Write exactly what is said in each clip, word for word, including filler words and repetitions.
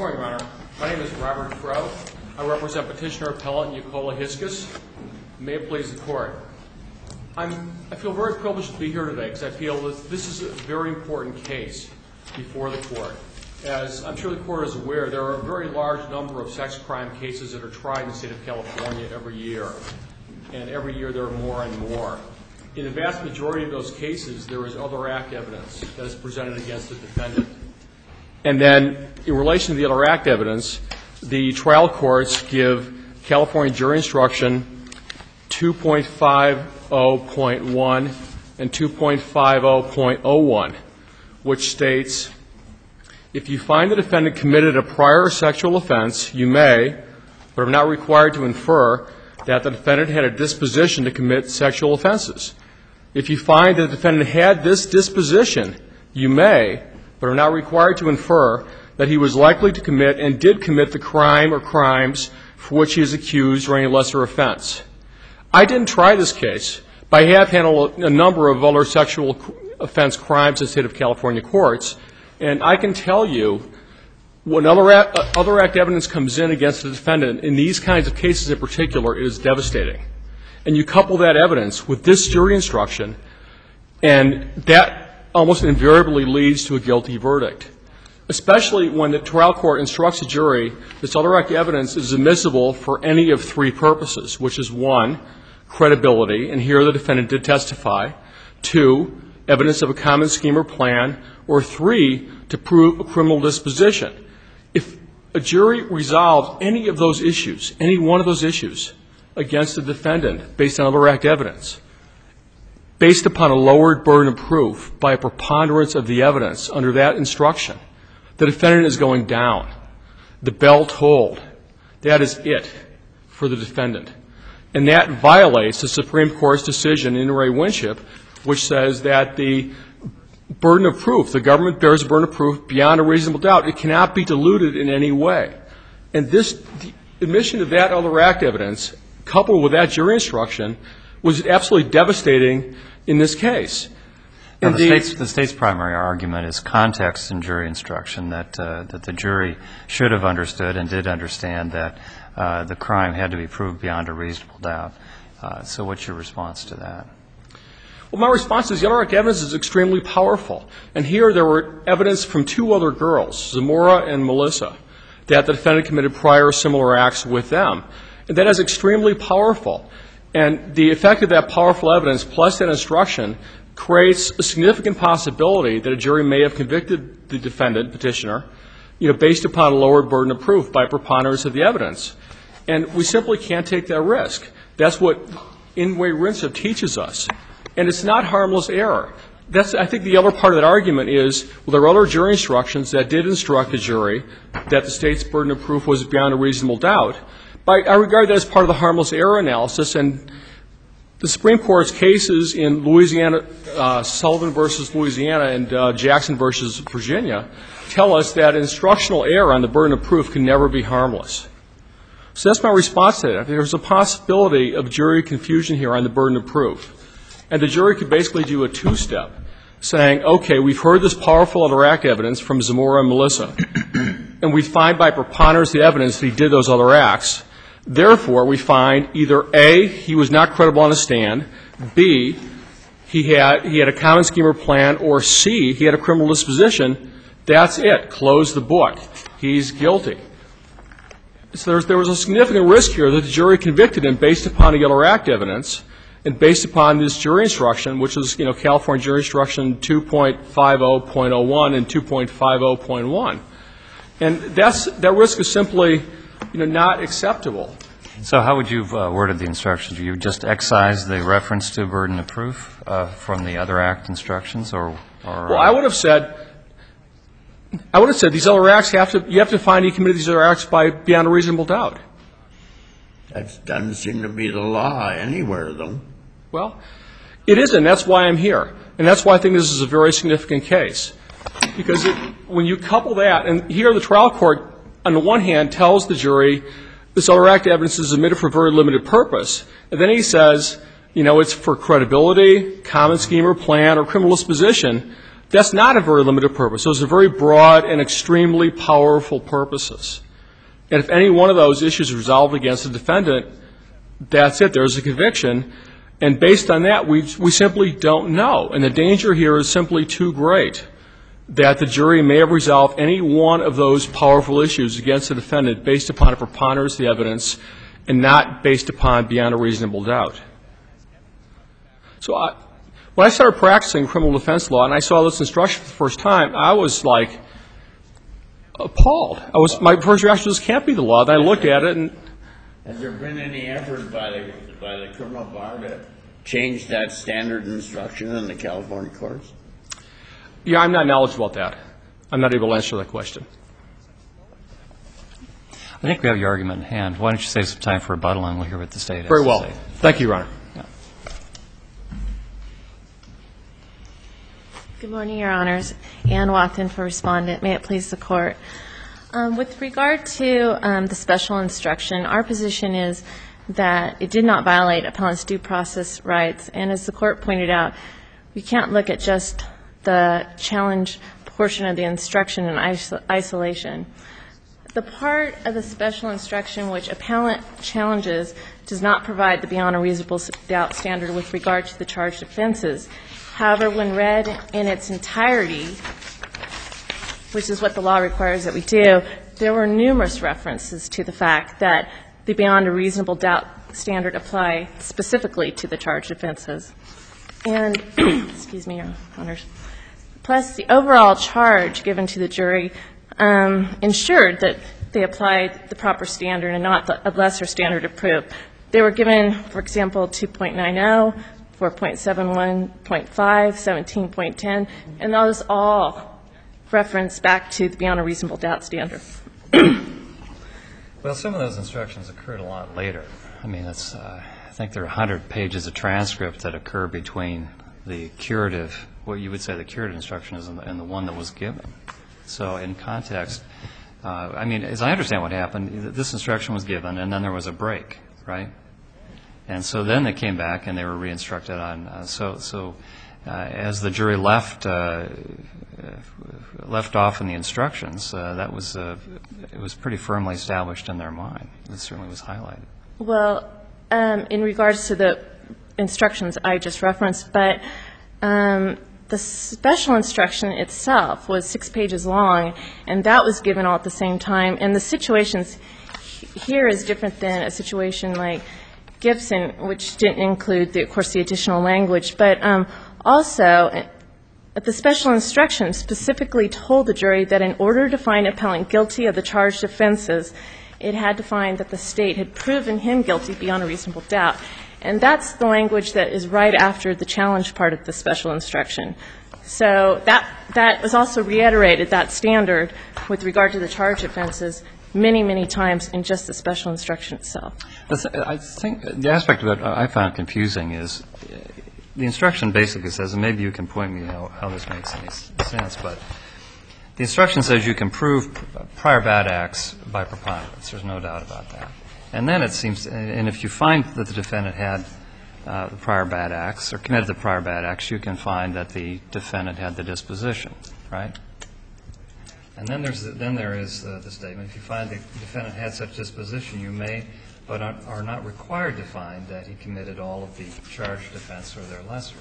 morning, Your Honor. My name is Robert Crow. I represent Petitioner Appellant Nicola Hiscus. May it please the Court. I'm, I feel very privileged to be here today because I feel that this is a very important case before the Court. As I'm sure the Court is aware, there are a very large number of sex crime cases that are tried in the state of California every year. And every year there are more and more. In the vast majority of those cases, there is other act evidence that is presented against the defendant. And then, in relation to the other act evidence, the trial courts give California jury instruction two point five oh point one and two point five oh point oh one, which states, if you find the defendant committed a prior sexual offense, you may, but are not required to infer, that the defendant had a disposition to commit sexual offenses. If you find that the defendant had this disposition, you may, but are not required to infer, that he was likely to commit and did commit the crime or crimes for which he is accused or any lesser offense. I didn't try this case, but I have handled a number of other sexual offense crimes in the state of California courts, and I can tell you, when other act, other act evidence comes in against the defendant, in these kinds of cases in particular, it is devastating. And you couple that evidence with this jury instruction, and that almost invariably leads to a guilty verdict, especially when the trial court instructs a jury this other act evidence is admissible for any of three purposes, which is one, credibility, and here the defendant did testify, two, evidence of a common scheme or plan, or three, to prove a criminal disposition. If a jury resolves any of those issues, any one of those issues, against the defendant based on other act evidence, based upon a lowered burden of proof by a preponderance of the evidence under that instruction, the defendant is going down. The bell tolled. That is it for the defendant. And that violates the Supreme Court's decision in Ray Winship, which says that the burden of proof, the government bears a burden of proof beyond a reasonable doubt. It cannot be diluted in any way. And this, the admission of that other act evidence, coupled with that jury instruction, was absolutely devastating in this case. Now, the, state's, the state's primary argument is context in jury instruction, that, uh, that the jury should have understood and did understand that uh, the crime had to be proved beyond a reasonable doubt. Uh, so what's your response to that? Well, my response is the other act evidence is extremely powerful. And here there were evidence from two other girls, Zamora and Melissa, that the defendant committed prior similar acts with them. And that is extremely powerful. And the effect of that powerful evidence plus that instruction creates a significant possibility that a jury may have convicted the defendant, petitioner, you know, based upon a lowered burden of proof by preponderance of the evidence. And we simply can't take that risk. That's what In Ray Winship teaches us. And it's not harmless error. That's, I think the other part of that argument is, well, there are other jury instructions that did instruct the jury that the state's burden of proof was beyond a reasonable doubt. But I regard that as part of the harmless error analysis, and the Supreme Court's cases in Louisiana, uh, Sullivan versus Louisiana and uh, Jackson versus Virginia tell us that instructional error on the burden of proof can never be harmless. So that's my response to that. There's a possibility of jury confusion here on the burden of proof. And the jury could basically do a two-step, saying, okay, we've heard this powerful other act evidence from Zamora and Melissa, and we find by preponderance of the evidence that he did those other acts. Therefore, we find either A, he was not credible on the stand, B, he had he had a common scheme or plan, or C, he had a criminal disposition. That's it. Close the book. He's guilty. So there's, there was a significant risk here that the jury convicted him based upon the other act evidence and based upon this jury instruction, which is, you know, California jury instruction two point five oh point oh one and two point five oh point one. And that's, that risk is simply, you know, not acceptable. So how would you have uh, worded the instructions? Do you just excise the reference to burden of proof uh, from the other act instructions, or? or well, I would have said, I would have said these other acts have to, you have to find he committed these other acts by beyond a reasonable doubt. That doesn't seem to be the law anywhere, though. Well, it isn't. That's why I'm here. And that's why I think this is a very significant case. Because it, when you couple that, and here the trial court, on the one hand, tells the jury this other act evidence is admitted for a very limited purpose. And then he says, you know, it's for credibility, common scheme or plan, or criminal disposition. That's not a very limited purpose. Those are very broad and extremely powerful purposes. And if any one of those issues is resolved against the defendant, that's it. There's a conviction. And based on that, we, we simply don't know. And the danger here is simply too great that the jury may have resolved any one of those powerful issues against the defendant based upon a preponderance of the evidence and not based upon beyond a reasonable doubt. So I, when I started practicing criminal defense law and I saw this instruction for the first time, I was like appalled. I was, my first reaction was, this can't be the law. Then I looked at it and... Has there been any effort by the, by the criminal bar to change that standard instruction in the California courts? Yeah, I'm not knowledgeable about that. I'm not able to answer that question. I think we have your argument in hand. Why don't you save some time for rebuttal and we'll hear what the State has Very to well. say. Thank you, Your Honor. Yeah. Good morning, Your Honors. Ann Watson for Respondent. May it please the Court. Um, with regard to um, the special instruction, our position is that it did not violate appellant's due process rights. And as the Court pointed out, we can't look at just the challenge portion of the instruction in iso- isolation. The part of the special instruction which appellant challenges does not provide the beyond a reasonable doubt standard with regard to the charged offenses. However, when read in its entirety, which is what the law requires that we do, there were numerous references to the fact that the beyond a reasonable doubt standard apply specifically to the charged offenses. And, excuse me, Your Honors, plus the overall charge given to the jury um, ensured that they applied the proper standard and not the, a lesser standard of proof. They were given, for example, two point nine oh, four point seven one point five, seventeen point ten, and those all reference back to the beyond a reasonable doubt standard. Well, some of those instructions occurred a lot later. I mean, it's, uh, I think there are one hundred pages of transcript that occur between the curative, what you would say the curative instruction is, and the, and the one that was given. So in context, uh, I mean, as I understand what happened, this instruction was given, and then there was a break, right? And so then they came back and they were re-instructed on, uh, so, so uh, as the jury left, uh, left off in the instructions, uh, that was, uh, it was pretty firmly established in their mind. It certainly was highlighted. Well, um, in regards to the instructions I just referenced, but um, the special instruction itself was six pages long, and that was given all at the same time. And the situations here is different than a situation like Gibson, which didn't include, the, of course, the additional language. But um, also, the special instruction specifically told the jury that in order to find appellant guilty of the charged offenses, it had to find that the State had proven him guilty beyond a reasonable doubt. And that's the language that is right after the challenge part of the special instruction. So that that was also reiterated, that standard, with regard to the charged offenses, many, many times in just the special instruction itself. I think the aspect of it I found confusing is the instruction basically says, and maybe you can point me how, how this makes any sense, but the instruction says you can prove prior bad acts by preponderance. There's no doubt about that. And then it seems, and if you find that the defendant had uh, the prior bad acts or committed the prior bad acts, you can find that the defendant had the disposition, right? And then there's the, then there is uh, the statement: if you find the defendant had such disposition, you may, but are, are not required to find that he committed all of the charged offense or their lessers.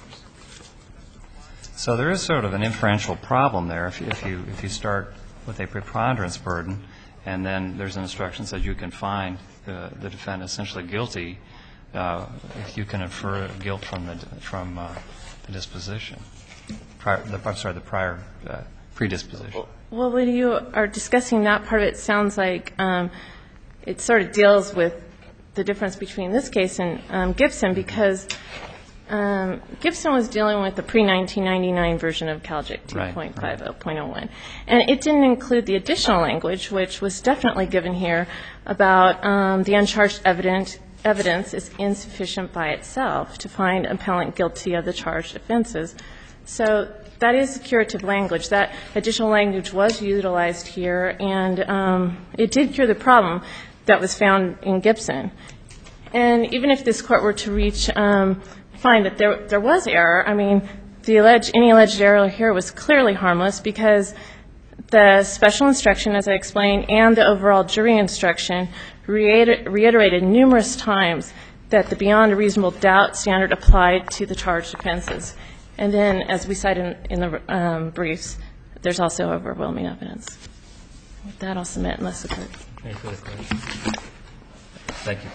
So there is sort of an inferential problem there if you, if you if you start with a preponderance burden, and then there's an instruction that says you can find the, the defendant essentially guilty uh, if you can infer guilt from the from uh, the disposition. Prior, the, I'm sorry, the prior uh, predisposition. Well, when you are discussing that part of it, it sounds like um, it sort of deals with the difference between this case and um, Gibson, because um, Gibson was dealing with the pre nineteen ninety-nine version of CalJIC two point five oh point oh one. Right, right. And it didn't include the additional language, which was definitely given here, about um, the uncharged evidence, evidence is insufficient by itself to find appellant guilty of the charged offenses. So that is curative language. That additional language was utilized here, and um, it did cure the problem that was found in Gibson. And even if this Court were to reach, um, find that there there was error, I mean, the alleged, any alleged error here was clearly harmless because the special instruction, as I explained, and the overall jury instruction reiter- reiterated numerous times that the beyond a reasonable doubt standard applied to the charged offenses. And then, as we cite in, in the um, briefs, there's also overwhelming evidence. With that, I'll submit unless the court. Any further questions? Thank you.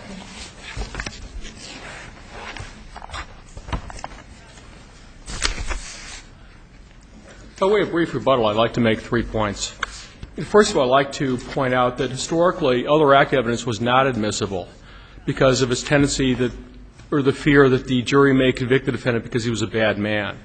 By way of brief rebuttal, I'd like to make three points. First of all, I'd like to point out that historically, other act evidence was not admissible because of its tendency that, or the fear that the jury may convict the defendant because he was a bad man.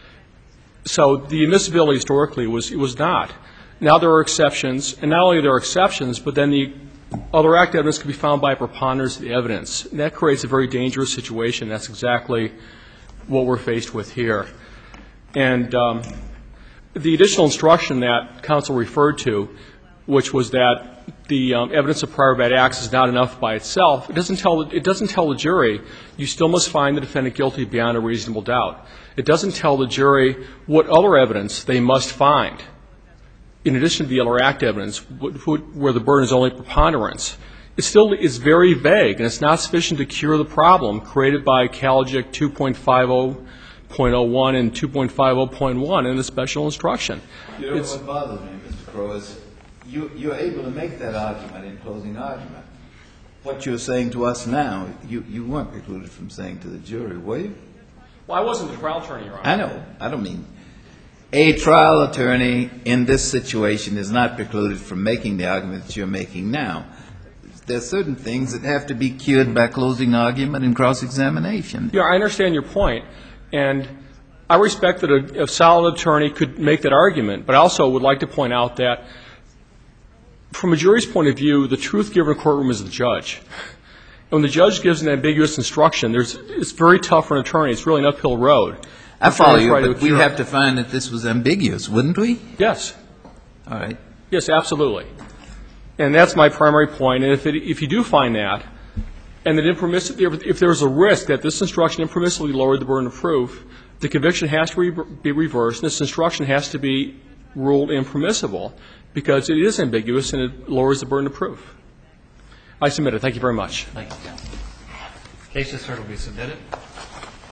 So the admissibility historically was, it was not. Now there are exceptions, and not only are there exceptions, but then the other act evidence can be found by a preponderance of the evidence. And that creates a very dangerous situation. That's exactly what we're faced with here. And um, the additional instruction that counsel referred to, which was that the um, evidence of prior bad acts is not enough by itself, it doesn't tell, it doesn't tell the jury you still must find the defendant guilty beyond a reasonable doubt. It doesn't tell the jury what other evidence they must find, in addition to the other act evidence, where the burden is only preponderance. It still is very vague, and it's not sufficient to cure the problem created by Caligic two point five oh point oh one and two point five oh point one in the special instruction. You know, It's, what bothers me, Mister Crowe, is you, you're able to make that argument in closing argument. What you're saying to us now, you, you weren't precluded from saying to the jury, were you? well, I wasn't the trial attorney, Your Honor. I know. I don't mean. A trial attorney in this situation is not precluded from making the argument that you're making now. There are certain things that have to be cured by closing argument and cross-examination. Yeah, I understand your point, and I respect that a, a solid attorney could make that argument, but I also would like to point out that from a jury's point of view, the truth given in a courtroom is the judge. And when the judge gives an ambiguous instruction, there's, it's very tough for an attorney. It's really an uphill road. I follow you, Try to but we cure- have to find that this was ambiguous, wouldn't we? Yes. All right. Yes, absolutely. And that's my primary point. And if, it, if you do find that, and that impermiss- if there's a risk that this instruction impermissibly lowered the burden of proof, the conviction has to re- be reversed, and this instruction has to be ruled impermissible because it is ambiguous and it lowers the burden of proof. I submit it. Thank you very much. Thank you, counsel. Case just heard will be submitted.